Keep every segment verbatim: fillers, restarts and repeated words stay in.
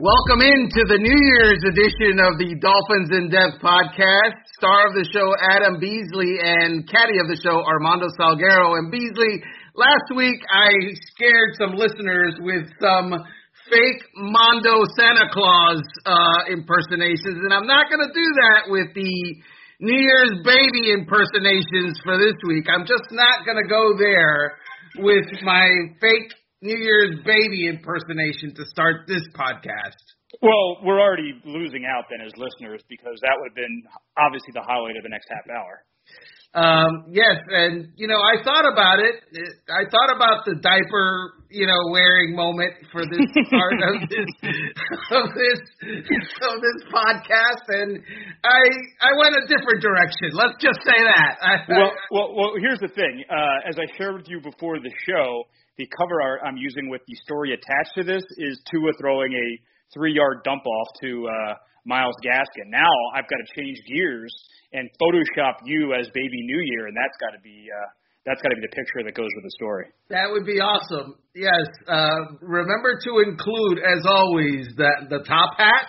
Welcome into the New Year's edition of the Dolphins in Depth podcast. Star of the show, Adam Beasley, and caddy of the show, Armando Salguero. And Beasley, last week I scared some listeners with some fake Mondo Santa Claus uh, impersonations, and I'm not going to do that with the New Year's baby impersonations for this week. I'm just not going to go there with my fake New Year's baby impersonation to start this podcast. Well, we're already losing out then as listeners because that would have been obviously the highlight of the next half hour. Um, yes, and, you know, I thought about it. I thought about the diaper, you know, wearing moment for this part of this of this of this podcast, and I I went a different direction. Let's just say that. I, well, well, well, here's the thing. Uh, as I shared with you before the show, the cover art I'm using with the story attached to this is Tua throwing a three-yard dump-off to uh, Myles Gaskin. Now I've got to change gears and Photoshop you as Baby New Year, and that's got to be uh, that's got to be the picture that goes with the story. That would be awesome. Yes. Uh, remember to include, as always, that the top hat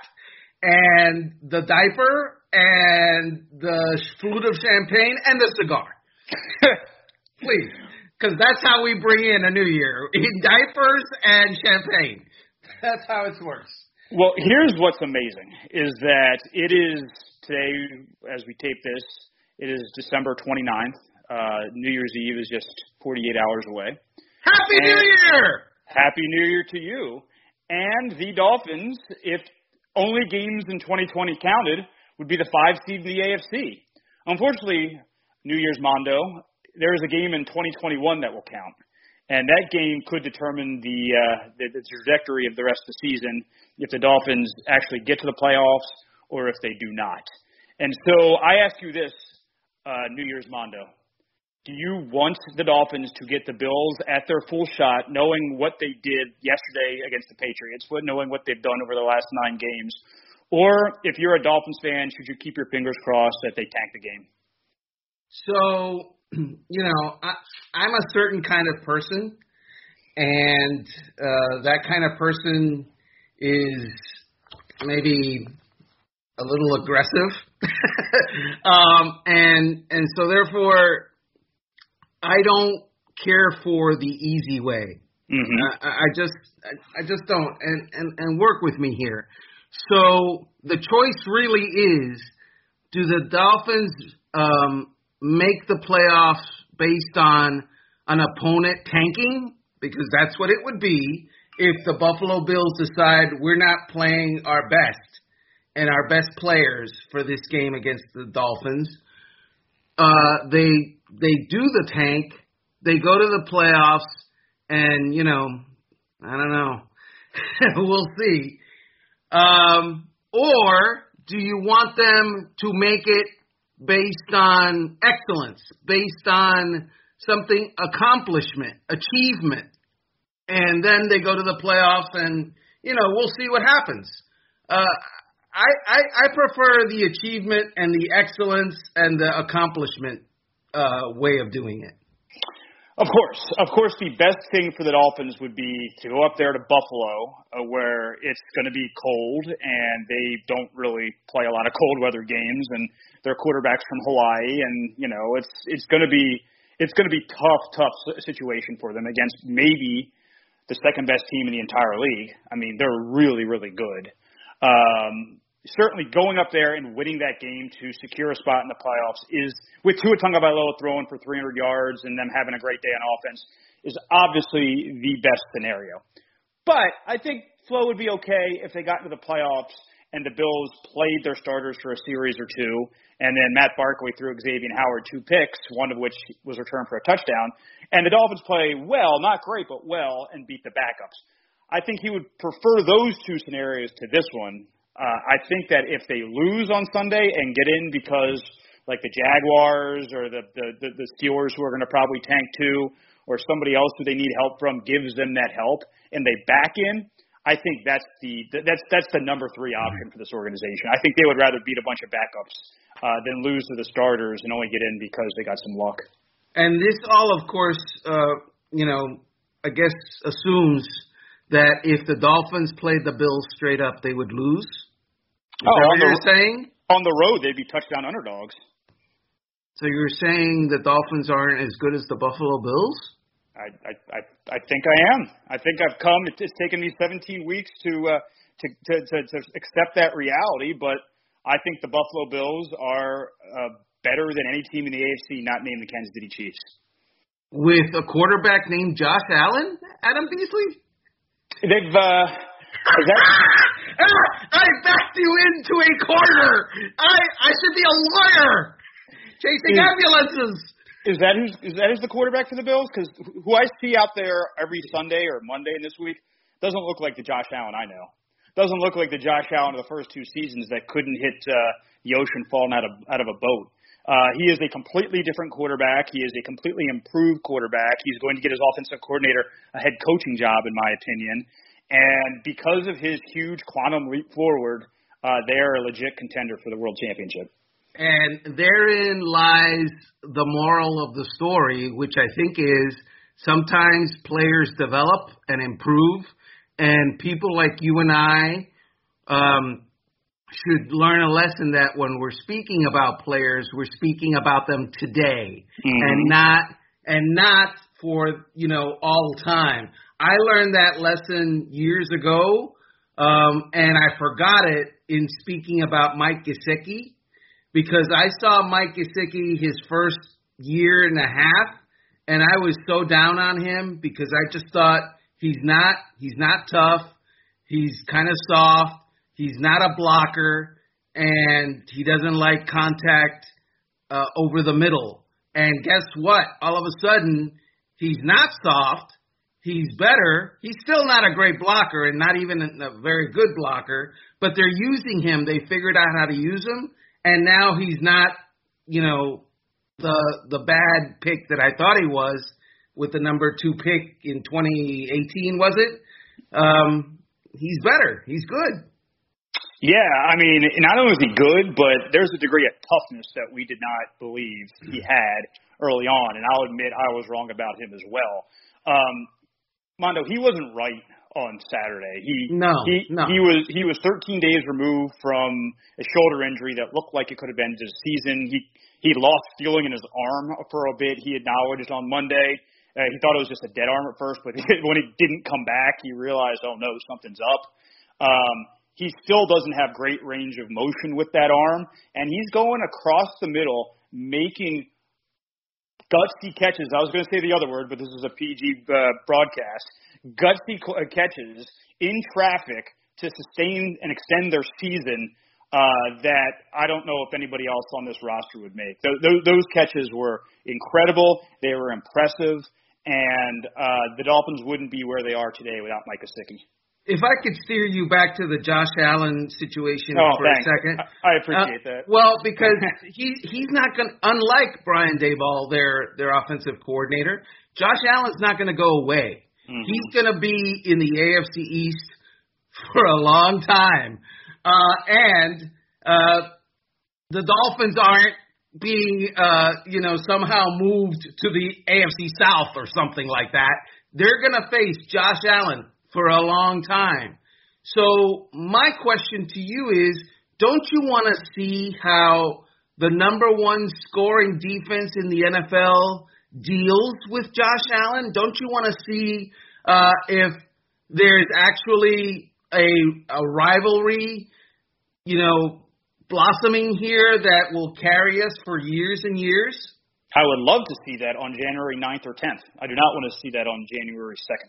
and the diaper and the flute of champagne and the cigar. Please. Because that's how we bring in a new year, in diapers and champagne. That's how it works. Well, here's what's amazing, is that it is today, as we tape this, it is December twenty-ninth. Uh, New Year's Eve is just forty-eight hours away. Happy and New Year! Happy New Year to you. And the Dolphins, if only games in twenty twenty counted, would be the five seed in the A F C. Unfortunately, New Year's Mondo, there is a game in twenty twenty-one that will count, and that game could determine the, uh, the the trajectory of the rest of the season if the Dolphins actually get to the playoffs or if they do not. And so I ask you this, uh, New Year's Mondo. Do you want the Dolphins to get the Bills at their full shot, knowing what they did yesterday against the Patriots, knowing what they've done over the last nine games? Or if you're a Dolphins fan, should you keep your fingers crossed that they tank the game? So, you know, I, I'm a certain kind of person, and uh, that kind of person is maybe a little aggressive. um, and and so, therefore, I don't care for the easy way. Mm-hmm. I, I just I, I just don't. And, and, and work with me here. So the choice really is, do the Dolphins um, make the playoffs based on an opponent tanking? Because that's what it would be if the Buffalo Bills decide we're not playing our best and our best players for this game against the Dolphins. Uh, they they do the tank, they go to the playoffs, and, you know, I don't know. We'll see. Um, or do you want them to make it based on excellence, based on something, accomplishment, achievement, and then they go to the playoffs and, you know, we'll see what happens. Uh, I, I, I prefer the achievement and the excellence and the accomplishment uh, way of doing it. Of course. Of course, the best thing for the Dolphins would be to go up there to Buffalo, uh, where it's going to be cold, and they don't really play a lot of cold weather games, and their quarterback's from Hawaii, and, you know, it's it's going to be it's going to be tough, tough situation for them against maybe the second best team in the entire league. I mean, they're really, really good. Um, certainly going up there and winning that game to secure a spot in the playoffs is, with Tua Tagovailoa throwing for three hundred yards and them having a great day on offense, is obviously the best scenario. But I think Flo would be okay if they got into the playoffs and the Bills played their starters for a series or two, and then Matt Barkley threw Xavier Howard two picks, one of which was returned for a touchdown, and the Dolphins play well, not great, but well, and beat the backups. I think he would prefer those two scenarios to this one. Uh, I think that if they lose on Sunday and get in because, like, the Jaguars or the, the, the Steelers, who are going to probably tank too, or somebody else who they need help from gives them that help, and they back in, I think that's the that's that's the number three option for this organization. I think they would rather beat a bunch of backups uh, than lose to the starters and only get in because they got some luck. And this all, of course, uh, you know, I guess assumes that if the Dolphins played the Bills straight up, they would lose? Is oh, that what the, you're saying? On the road, they'd be touchdown underdogs. So you're saying the Dolphins aren't as good as the Buffalo Bills? I I I, I think I am. I think I've come. It's, it's taken me seventeen weeks to, uh, to to to to accept that reality, but I think the Buffalo Bills are uh, better than any team in the A F C not named the Kansas City Chiefs. With a quarterback named Josh Allen, Adam Beasley? They've uh, is that, I backed you into a corner. I I should be a lawyer chasing is, ambulances. Is that who's is that who's the quarterback for the Bills? Because who I see out there every Sunday or Monday in this week doesn't look like the Josh Allen I know. Doesn't look like the Josh Allen of the first two seasons that couldn't hit uh, the ocean falling out of out of a boat. Uh, he is a completely different quarterback. He is a completely improved quarterback. He's going to get his offensive coordinator a head coaching job, in my opinion. And because of his huge quantum leap forward, uh, they are a legit contender for the world championship. And therein lies the moral of the story, which I think is sometimes players develop and improve, and people like you and I um, should learn a lesson that when we're speaking about players, we're speaking about them today, mm-hmm. and not and not for you know all time. I learned that lesson years ago, um, and I forgot it in speaking about Mike Gesicki, because I saw Mike Gesicki his first year and a half, and I was so down on him because I just thought he's not he's not tough, he's kind of soft, he's not a blocker, and he doesn't like contact uh, over the middle. And guess what? All of a sudden, he's not soft. He's better. He's still not a great blocker and not even a very good blocker, but they're using him. They figured out how to use him, and now he's not, you know, the the bad pick that I thought he was with the number two pick in twenty eighteen, was it? Um, he's better. He's good. Yeah, I mean, not only is he good, but there's a degree of toughness that we did not believe he had early on, and I'll admit I was wrong about him as well. Um, Mondo, he wasn't right on Saturday. He no, he no. he was he was thirteen days removed from a shoulder injury that looked like it could have been his season. He he lost feeling in his arm for a bit. He acknowledged on Monday. Uh, he thought it was just a dead arm at first, but when it didn't come back, he realized, oh no, something's up. Um, he still doesn't have great range of motion with that arm, and he's going across the middle, making gutsy catches. I was going to say the other word, but this is a P G uh, broadcast. Gutsy catches in traffic to sustain and extend their season uh, that I don't know if anybody else on this roster would make. Th- th- those catches were incredible. They were impressive, and uh, the Dolphins wouldn't be where they are today without Mike Gesicki. If I could steer you back to the Josh Allen situation oh, for thanks. a second. I appreciate uh, that. Well, because he he's not going to, unlike Brian Daboll, their their offensive coordinator, Josh Allen's not going to go away. Mm-hmm. He's going to be in the A F C East for a long time. Uh, and uh, the Dolphins aren't being, uh, you know, somehow moved to the A F C South or something like that. They're going to face Josh Allen for a long time. So my question to you is, don't you want to see how the number one scoring defense in the N F L deals with Josh Allen? Don't you want to see uh, if there's actually a, a rivalry, you know, blossoming here that will carry us for years and years? I would love to see that on January ninth or tenth. I do not want to see that on January second.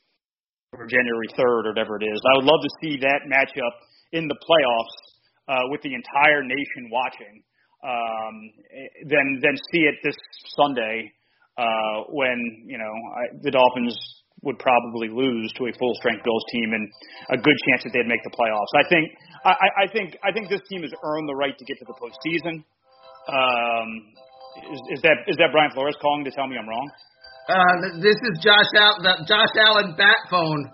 Or January third, or whatever it is. I would love to see that matchup in the playoffs uh, with the entire nation watching. Um, then, then see it this Sunday uh, when you know I, the Dolphins would probably lose to a full-strength Bills team and a good chance that they'd make the playoffs. I think, I, I think, I think this team has earned the right to get to the postseason. Um, is, is that is that Brian Flores calling to tell me I'm wrong? Uh, this is Josh Allen, the Josh Allen bat phone.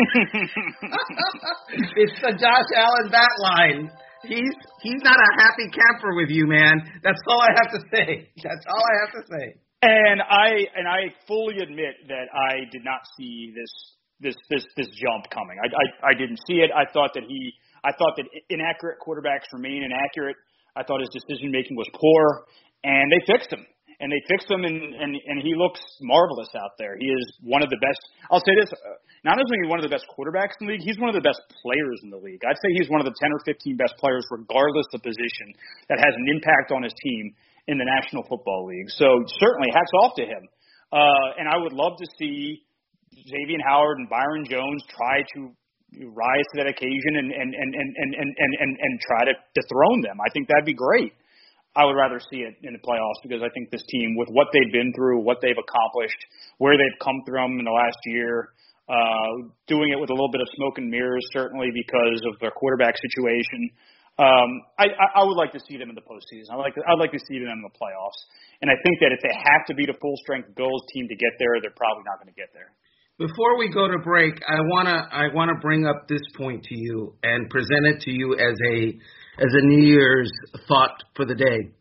It's the Josh Allen bat line. He's he's not a happy camper with you, man. That's all I have to say. That's all I have to say. And I and I fully admit that I did not see this this this this jump coming. I, I I didn't see it. I thought that he I thought that inaccurate quarterbacks remain inaccurate. I thought his decision making was poor, and they fixed him. And they fixed him, and, and, and he looks marvelous out there. He is one of the best. I'll say this: uh, not only is he one of the best quarterbacks in the league, he's one of the best players in the league. I'd say he's one of the ten or fifteen best players, regardless of position, that has an impact on his team in the National Football League. So certainly, hats off to him. Uh, and I would love to see Xavier Howard and Byron Jones try to rise to that occasion and and and and and and and, and, and try to dethrone them. I think that'd be great. I would rather see it in the playoffs because I think this team, with what they've been through, what they've accomplished, where they've come from in the last year, uh, doing it with a little bit of smoke and mirrors, certainly because of their quarterback situation. Um, I, I would like to see them in the postseason. I like to, I'd like to see them in the playoffs. And I think that if they have to beat a full-strength Bills team to get there, they're probably not going to get there. Before we go to break, I wanna I wanna bring up this point to you and present it to you as a as a New Year's thought for the day.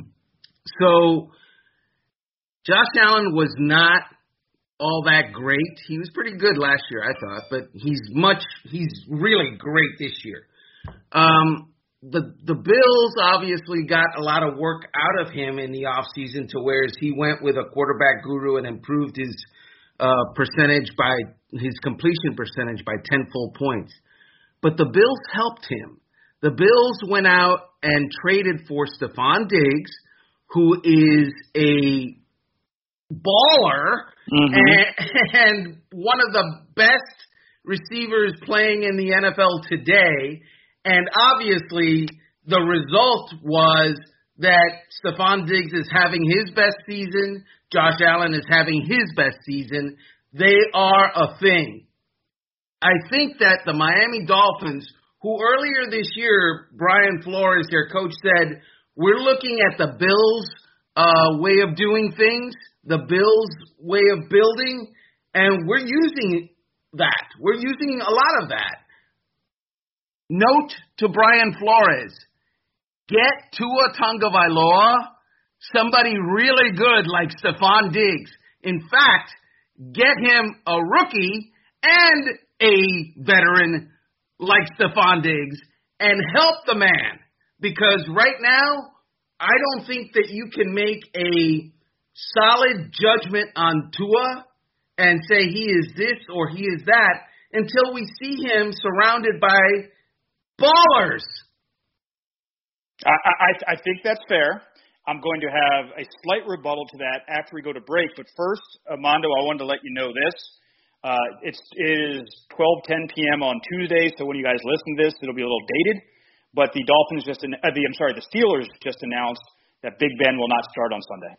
So, Josh Allen was not all that great. He was pretty good last year, I thought, but he's much he's really great this year. Um, the the Bills obviously got a lot of work out of him in the offseason to whereas he went with a quarterback guru and improved his uh, percentage by his completion percentage by ten full points. But the Bills helped him. The Bills went out and traded for Stephon Diggs, who is a baller mm-hmm. and, and one of the best receivers playing in the N F L today. And obviously, the result was that Stephon Diggs is having his best season. Josh Allen is having his best season. They are a thing. I think that the Miami Dolphins, who earlier this year, Brian Flores, their coach, said, we're looking at the Bills' uh, way of doing things, the Bills' way of building, and we're using that. We're using a lot of that. Note to Brian Flores, get Tua Tagovailoa, somebody really good like Stephon Diggs. In fact, get him a rookie and a veteran like Stephon Diggs and help the man. Because right now, I don't think that you can make a solid judgment on Tua and say he is this or he is that until we see him surrounded by ballers. I, I, I think that's fair. I'm going to have a slight rebuttal to that after we go to break. But first, Armando, I wanted to let you know this. Uh, it's, it is twelve ten p.m. on Tuesday, so when you guys listen to this, it'll be a little dated. But the Dolphins just, uh, the I'm sorry, the Steelers just announced that Big Ben will not start on Sunday.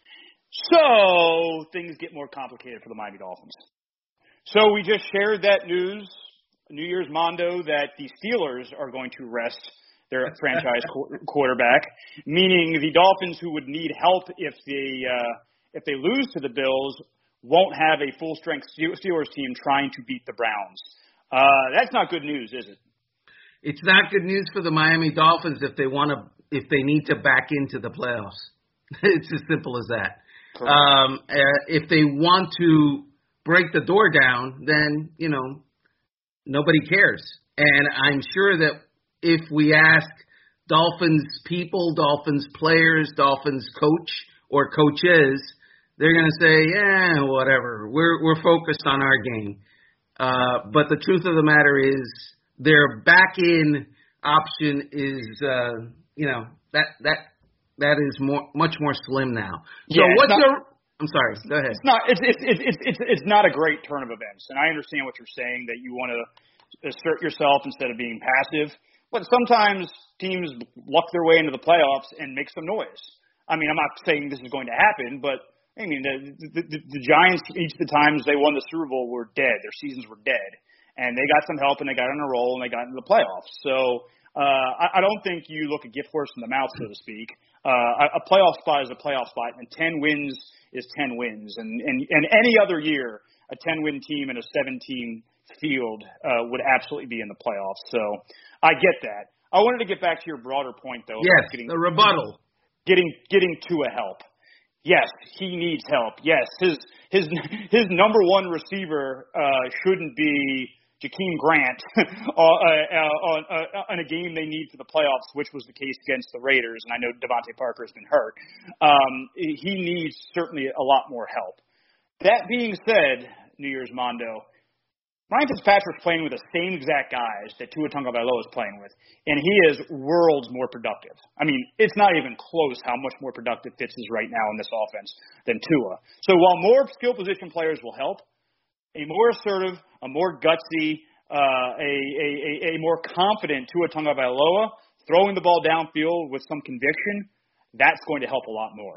So things get more complicated for the Miami Dolphins. So we just shared that news, New Year's Mondo, that the Steelers are going to rest their franchise qu- quarterback, meaning the Dolphins, who would need help if they uh, if they lose to the Bills, won't have a full-strength Steelers team trying to beat the Browns. Uh, that's not good news, is it? It's not good news for the Miami Dolphins if they want to, if they need to back into the playoffs. It's as simple as that. Um, uh, if they want to break the door down, then, you know, nobody cares. And I'm sure that if we ask Dolphins people, Dolphins players, Dolphins coach or coaches, they're going to say, yeah, whatever. We're we're focused on our game. Uh, but the truth of the matter is their back-in option is, uh, you know, that that that is more much more slim now. So yeah, what's not, your – I'm sorry. Go ahead. It's not it's, it's, it's, it's, it's not a great turn of events. And I understand what you're saying, that you want to assert yourself instead of being passive. But sometimes teams luck their way into the playoffs and make some noise. I mean, I'm not saying this is going to happen, but – I mean, the, the, the, the Giants, each of the times they won the Super Bowl, were dead. Their seasons were dead. And they got some help, and they got on a roll, and they got into the playoffs. So uh, I, I don't think you look a gift horse in the mouth, so to speak. Uh, a, a playoff spot is a playoff spot, and ten wins is ten wins. And, and, and any other year, a ten-win team in a seven-team field uh, would absolutely be in the playoffs. So I get that. I wanted to get back to your broader point, though. Yes, getting, the rebuttal. Getting, getting to a help. Yes, he needs help. Yes, his his his number one receiver uh, shouldn't be Jakeem Grant uh, uh, on, uh, on a game they need for the playoffs, which was the case against the Raiders. And I know Devontae Parker has been hurt. Um, he needs certainly a lot more help. That being said, New Year's Mondo, Ryan Fitzpatrick's playing with the same exact guys that Tua Tagovailoa is playing with, and he is worlds more productive. I mean, it's not even close how much more productive Fitz is right now in this offense than Tua. So while more skill position players will help, a more assertive, a more gutsy, uh, a, a, a, a more confident Tua Tagovailoa throwing the ball downfield with some conviction, that's going to help a lot more.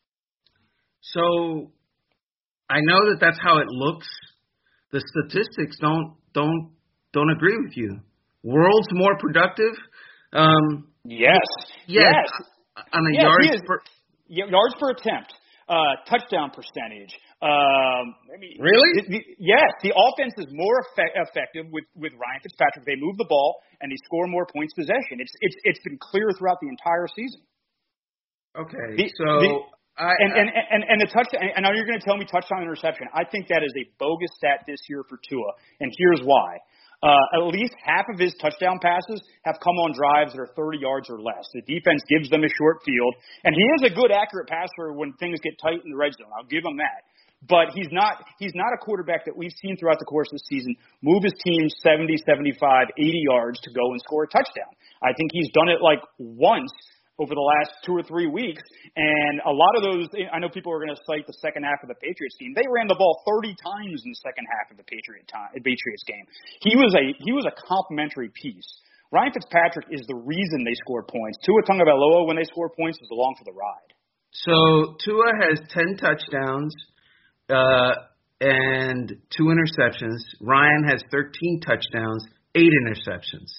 So I know that that's how it looks. The statistics don't don't don't agree with you. World's more productive. Um, yes. yes. Yes. On a yes, yards per yards per attempt, uh, touchdown percentage. Um, I mean, really? The, the, yes. The offense is more effect, effective with, with Ryan Fitzpatrick. They move the ball and they score more points possession. It's it's it's been clear throughout the entire season. The, Okay. So. The, I, and, and and and the touchdown. And now you're going to tell me touchdown interception. I think that is a bogus stat this year for Tua, and here's why. Uh, at least half of his touchdown passes have come on drives that are thirty yards or less. The defense gives them a short field, and he is a good, accurate passer when things get tight in the red zone. I'll give him that. But he's not he's not a quarterback that we've seen throughout the course of the season move his team seventy, seventy-five, eighty yards to go and score a touchdown. I think he's done it like once over the last two or three weeks. And a lot of those, I know people are going to cite the second half of the Patriots game. They ran the ball thirty times in the second half of the Patriot time, Patriots game. He was a he was a complimentary piece. Ryan Fitzpatrick is the reason they scored points. Tua Tagovailoa, when they score points, is along for the ride. So Tua has ten touchdowns uh, and two interceptions. Ryan has thirteen touchdowns, eight interceptions.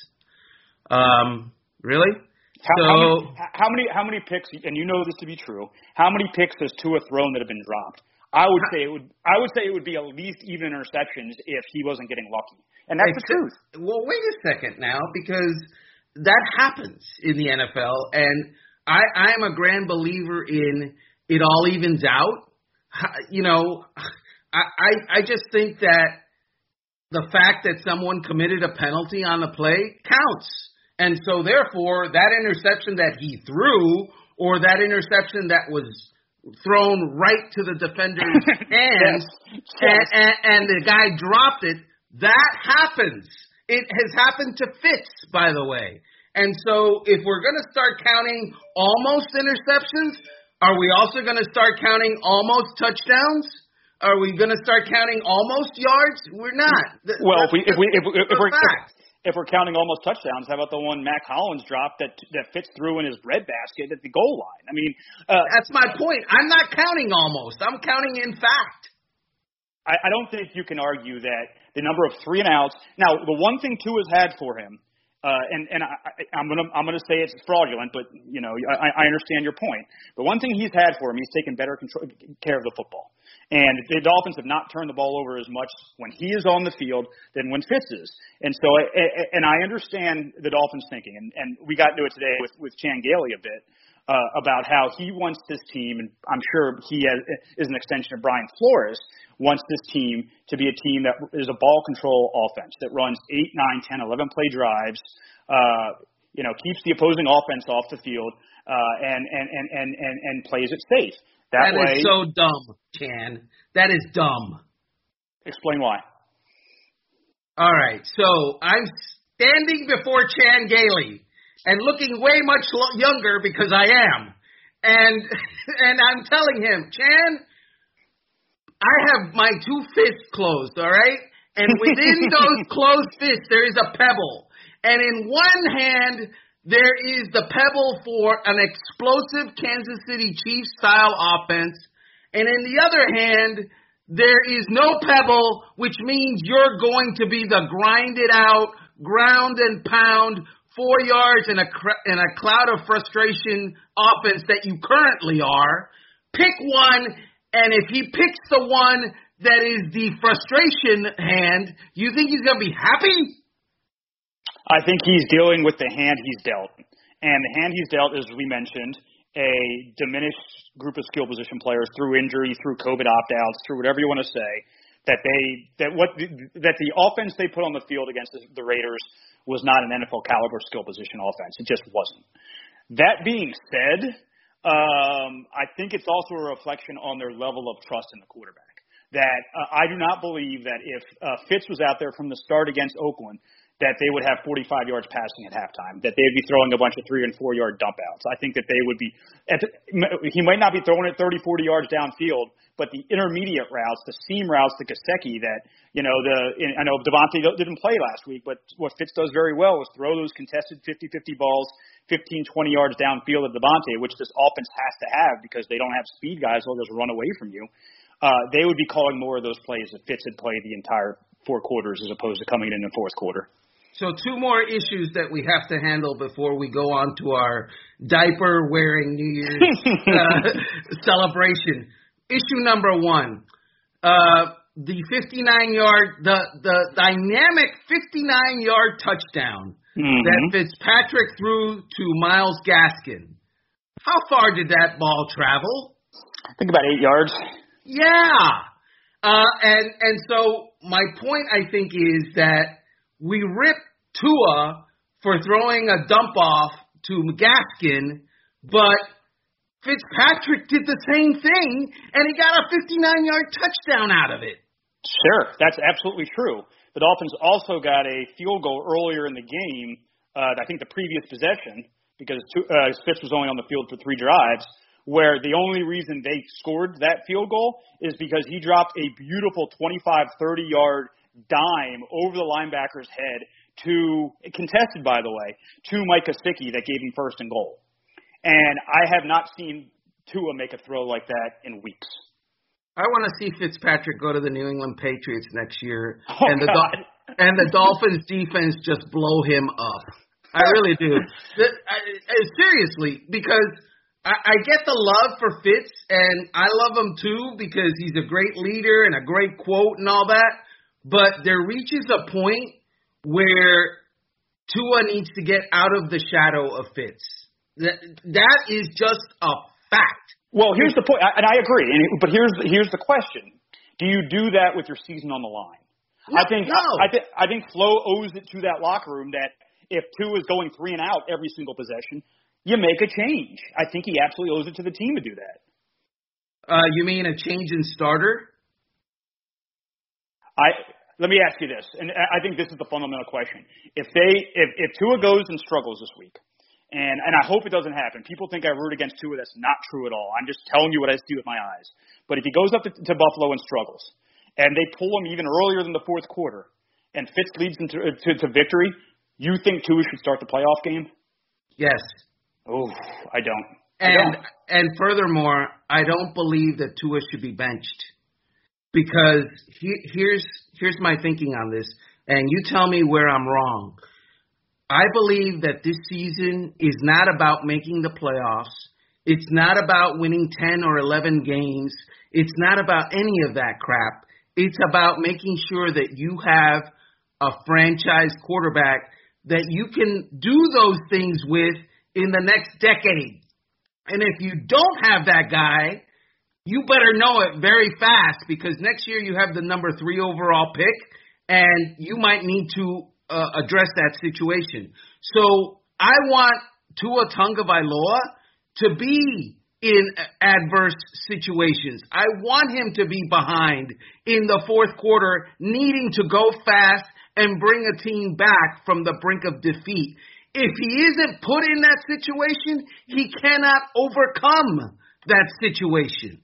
Um, really? How, so, how, many, how many how many picks? And you know this to be true. How many picks has Tua thrown that have been dropped? I would say it would. I would say it would be at least even interceptions if he wasn't getting lucky. And that's the truth. Well, wait a second now, because that happens in the N F L, and I I am a grand believer in it all evens out. You know, I I, I just think that the fact that someone committed a penalty on the play counts. And so, therefore, that interception that he threw, or that interception that was thrown right to the defender's hands, yes. And, and, and the guy dropped it, that happens. It has happened to Fitz, by the way. And so, if we're going to start counting almost interceptions, are we also going to start counting almost touchdowns? Are we going to start counting almost yards? We're not. Well, if we if we if, we, if we're fact. If we're counting almost touchdowns, how about the one Mac Hollins dropped that that Fitz threw in his breadbasket at the goal line? I mean, uh, that's my point. I'm not counting almost. I'm counting in fact. I, I don't think you can argue that the number of three and outs. Now, the one thing Tua has had for him, uh, and and I, I'm gonna I'm gonna say it's fraudulent, but you know I, I understand your point. The one thing he's had for him, he's taken better control, care of the football. And the Dolphins have not turned the ball over as much when he is on the field than when Fitz is. And so, and I understand the Dolphins thinking, and, and we got into it today with, with Chan Gailey a bit, uh, about how he wants this team, and I'm sure he has, is an extension of Brian Flores, wants this team to be a team that is a ball control offense that runs eight, nine, ten, eleven play drives, uh, you know, keeps the opposing offense off the field, uh, and, and, and, and, and, and plays it safe. That, that way, is so dumb, Chan. That is dumb. Explain why. All right. So I'm standing before Chan Gailey and looking way much lo- younger because I am. And and I'm telling him, Chan, I have my two fists closed, all right? And within those closed fists, there is a pebble. And in one hand, there is the pebble for an explosive Kansas City Chiefs-style offense. And in the other hand, there is no pebble, which means you're going to be the grinded-out, ground and pound, four yards in a, in a cloud of frustration offense that you currently are. Pick one, and if he picks the one that is the frustration hand, you think he's going to be happy? I think he's dealing with the hand he's dealt. And the hand he's dealt, as we mentioned, a diminished group of skill position players through injury, through COVID opt-outs, through whatever you want to say, that they that what that the offense they put on the field against the, the Raiders was not an N F L caliber skill position offense. It just wasn't. That being said, um, I think it's also a reflection on their level of trust in the quarterback. That uh, I do not believe that if uh, Fitz was out there from the start against Oakland, that they would have forty-five yards passing at halftime, that they would be throwing a bunch of three- and four-yard dump outs. I think that they would be – at the, he might not be throwing it thirty, forty yards downfield, but the intermediate routes, the seam routes to Gesicki that, you know, the – I know Devontae didn't play last week, but what Fitz does very well is throw those contested fifty-fifty balls fifteen, twenty yards downfield at Devontae, which this offense has to have because they don't have speed guys. They'll just run away from you. Uh, they would be calling more of those plays if Fitz had played the entire four quarters as opposed to coming in in the fourth quarter. So two more issues that we have to handle before we go on to our diaper-wearing New Year's uh, celebration. Issue number one, uh, the fifty-nine-yard, the, the dynamic fifty-nine-yard touchdown mm-hmm. that Fitzpatrick threw to Myles Gaskin. How far did that ball travel? I think about eight yards. Yeah. Uh, and, and so my point, I think, is that we rip Tua for throwing a dump off to Gaskin, but Fitzpatrick did the same thing, and he got a fifty-nine-yard touchdown out of it. Sure, that's absolutely true. The Dolphins also got a field goal earlier in the game, uh, I think the previous possession, because uh, Fitz was only on the field for three drives, where the only reason they scored that field goal is because he dropped a beautiful twenty-five, thirty-yard dime over the linebacker's head to, contested by the way, to Mike Gesicki that gave him first and goal. And I have not seen Tua make a throw like that in weeks. I want to see Fitzpatrick go to the New England Patriots next year oh, and the God. and the Dolphins defense just blow him up. I really do. the, I, I, seriously, because I, I get the love for Fitz, and I love him too because he's a great leader and a great quote and all that. But there reaches a point where Tua needs to get out of the shadow of Fitz. That that is just a fact. Well, here's the point, and I agree. But here's here's the question: do you do that with your season on the line? No, I think no. I, I think I think Flo owes it to that locker room that if Tua is going three and out every single possession, you make a change. I think he absolutely owes it to the team to do that. Uh, you mean a change in starter? I let me ask you this, and I think this is the fundamental question. If they, if, if Tua goes and struggles this week, and, and I hope it doesn't happen. People think I root against Tua. That's not true at all. I'm just telling you what I see with my eyes. But if he goes up to, to Buffalo and struggles, and they pull him even earlier than the fourth quarter, and Fitz leads them to, to, to victory, you think Tua should start the playoff game? Yes. Oh, I don't. And I don't. and furthermore, I don't believe that Tua should be benched. Because he, here's here's my thinking on this, and you tell me where I'm wrong. I believe that this season is not about making the playoffs. It's not about winning ten or eleven games. It's not about any of that crap. It's about making sure that you have a franchise quarterback that you can do those things with in the next decade. And if you don't have that guy, you better know it very fast because next year you have the number three overall pick, and you might need to uh, address that situation. So I want Tua Tagovailoa to be in adverse situations. I want him to be behind in the fourth quarter, needing to go fast and bring a team back from the brink of defeat. If he isn't put in that situation, he cannot overcome that situation.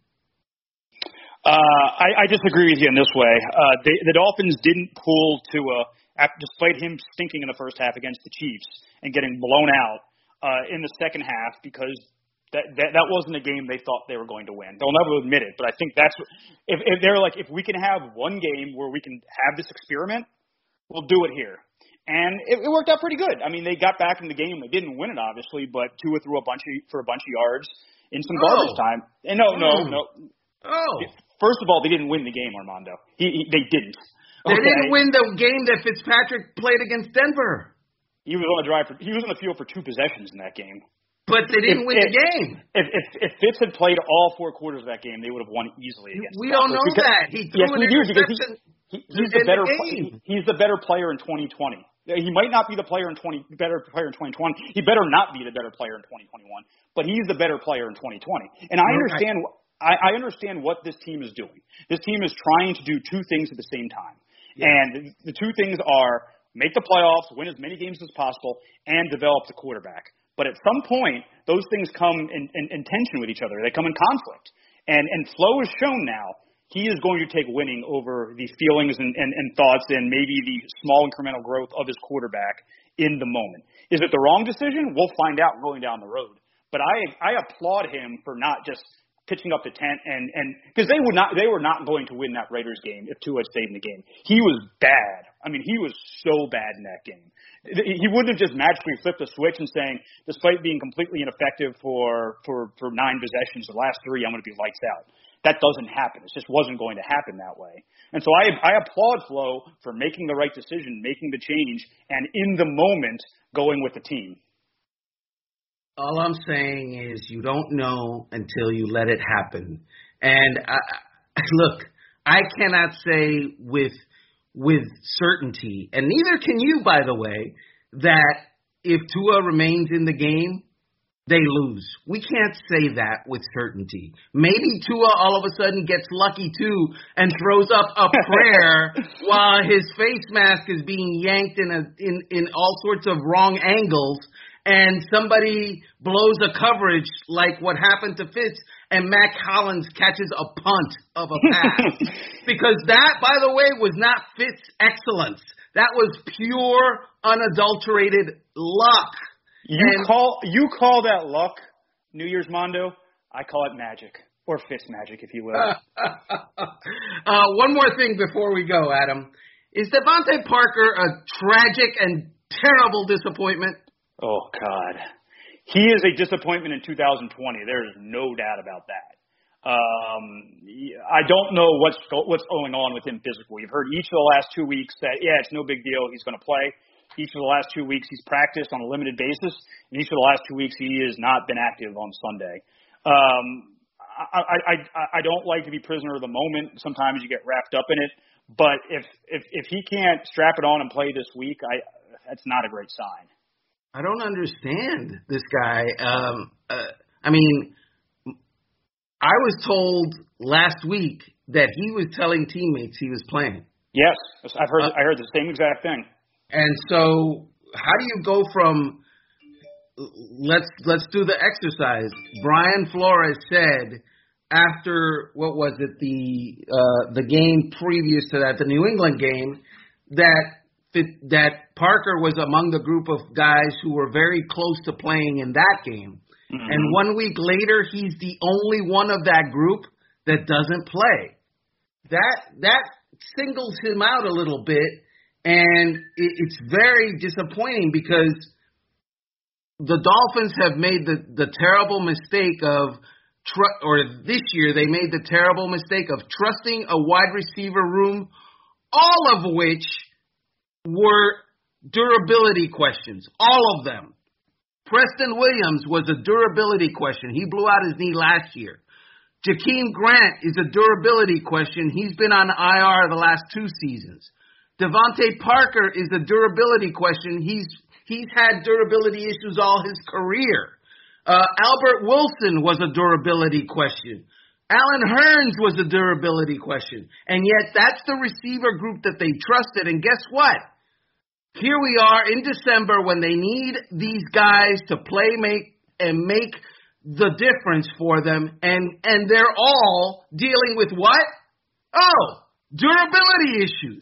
Uh, I, I disagree with you in this way. Uh, they, the Dolphins didn't pull Tua, despite him stinking in the first half against the Chiefs and getting blown out uh, in the second half because that, that that wasn't a game they thought they were going to win. They'll never admit it, but I think that's if, if they're like, if we can have one game where we can have this experiment, we'll do it here. And it, it worked out pretty good. I mean, they got back in the game. They didn't win it, obviously, but Tua threw a bunch of, for a bunch of yards in some garbage oh. time. And no, no, oh. no. Oh. First of all, they didn't win the game, Armando. He, he, they didn't. They okay. didn't win the game that Fitzpatrick played against Denver. He was on the drive. For, he was on the field for two possessions in that game. but they didn't if, win if, the game. If, if if Fitz had played all four quarters of that game, they would have won easily against. We don't know because, that. He threw yes, an we do because he, he, he's the better. The he, he's the better player in twenty twenty. He might not be the player in twenty better player in twenty twenty. He better not be the better player in twenty twenty-one. But he's the better player in twenty twenty. And I understand. Right. I, I understand what this team is doing. This team is trying to do two things at the same time. Yeah. And the two things are make the playoffs, win as many games as possible, and develop the quarterback. But at some point, those things come in, in, in tension with each other. They come in conflict. And, and Flo has shown now he is going to take winning over the feelings and, and, and thoughts and maybe the small incremental growth of his quarterback in the moment. Is it the wrong decision? We'll find out going down the road. But I, I applaud him for not just pitching up the tent and and because they would not they were not going to win that Raiders game if Tua had stayed in the game. He was bad. I mean, he was so bad in that game. He wouldn't have just magically flipped a switch and saying, despite being completely ineffective for for for nine possessions, the last three I'm going to be lights out. That doesn't happen. It just wasn't going to happen that way. And so I I applaud Flo for making the right decision, making the change, and in the moment going with the team. All I'm saying is you don't know until you let it happen. And I, look, I cannot say with with certainty, and neither can you, by the way, that if Tua remains in the game, they lose. We can't say that with certainty. Maybe Tua all of a sudden gets lucky too and throws up a prayer while his face mask is being yanked in a in, in all sorts of wrong angles. And somebody blows a coverage like what happened to Fitz, and Matt Collins catches a punt of a pass. Because that, by the way, was not Fitz excellence. That was pure, unadulterated luck. You and call you call that luck, New Year's Mondo? I call it magic, or Fitz magic, if you will. uh, one more thing before we go, Adam. Is Devontae Parker a tragic and terrible disappointment? Oh, God. He is a disappointment in two thousand twenty. There is no doubt about that. Um, I don't know what's what's going on with him physically. You've heard each of the last two weeks that, yeah, it's no big deal. He's going to play. Each of the last two weeks he's practiced on a limited basis. And each of the last two weeks he has not been active on Sunday. Um, I, I, I, I don't like to be prisoner of the moment. Sometimes you get wrapped up in it. But if, if, if he can't strap it on and play this week, I, that's not a great sign. I don't understand this guy. Um, uh, I mean, I was told last week that he was telling teammates he was playing. Yes, I've heard. Uh, I heard the same exact thing. And so, how do you go from let's let's do the exercise? Brian Flores said after what was it the uh, the game previous to that, the New England game, that. that Parker was among the group of guys who were very close to playing in that game. Mm-hmm. And one week later, he's the only one of that group that doesn't play. That that singles him out a little bit, and it, it's very disappointing because the Dolphins have made the, the terrible mistake of, tr- or this year they made the terrible mistake of trusting a wide receiver room, all of which were durability questions, all of them. Preston Williams was a durability question. He blew out his knee last year. Jakeem Grant is a durability question. He's been on I R the last two seasons. Devontae Parker is a durability question. He's he's had durability issues all his career. Uh, Albert Wilson was a durability question. Allen Hurns was a durability question. And yet that's the receiver group that they trusted. And guess what? Here we are in December when they need these guys to play, make, and make the difference for them, and, and they're all dealing with what? Oh, durability issues.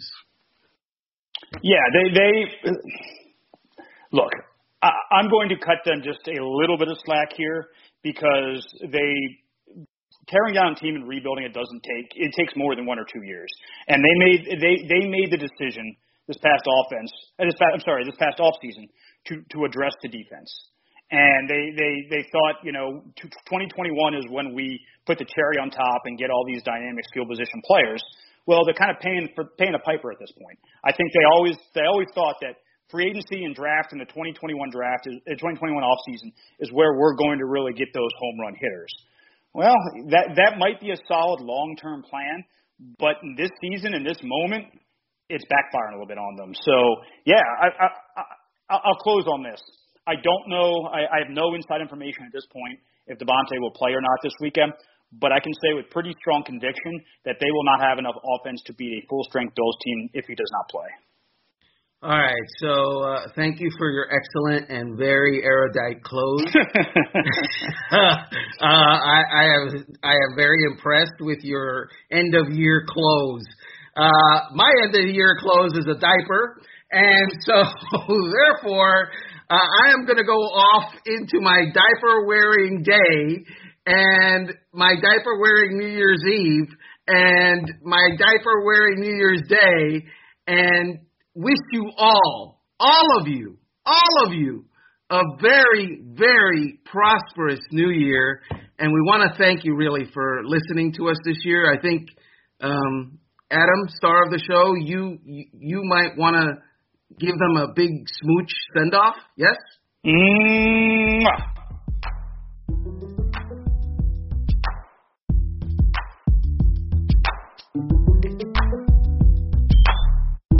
Yeah, they, they look, I, I'm going to cut them just a little bit of slack here because they tearing down a team and rebuilding it doesn't take, it takes more than one or two years. And they made, they, they made the decision this past offense, this past, I'm sorry, this past offseason to, to address the defense. And they, they, they thought, you know, twenty twenty-one is when we put the cherry on top and get all these dynamic skill position players. Well, they're kind of paying for paying a piper at this point. I think they always they always thought that free agency and draft and the twenty twenty-one draft, is, uh, twenty twenty-one offseason is where we're going to really get those home run hitters. Well, that that might be a solid long-term plan, but in this season, in this moment, it's backfiring a little bit on them. So, yeah, I, I, I, I'll close on this. I don't know. I, I have no inside information at this point if Devontae will play or not this weekend, but I can say with pretty strong conviction that they will not have enough offense to beat a full-strength Bills team if he does not play. All right, so uh, thank you for your excellent and very erudite close. uh, I, I am I am very impressed with your end of year close. Uh, my end of year close is a diaper, and so therefore uh, I am going to go off into my diaper wearing day and my diaper wearing New Year's Eve and my diaper wearing New Year's Day and wish you all, all of you, all of you, a very, very prosperous new year. And we want to thank you really for listening to us this year. I think, um, Adam, star of the show, you you, you might want to give them a big smooch send-off, yes? Mm-hmm.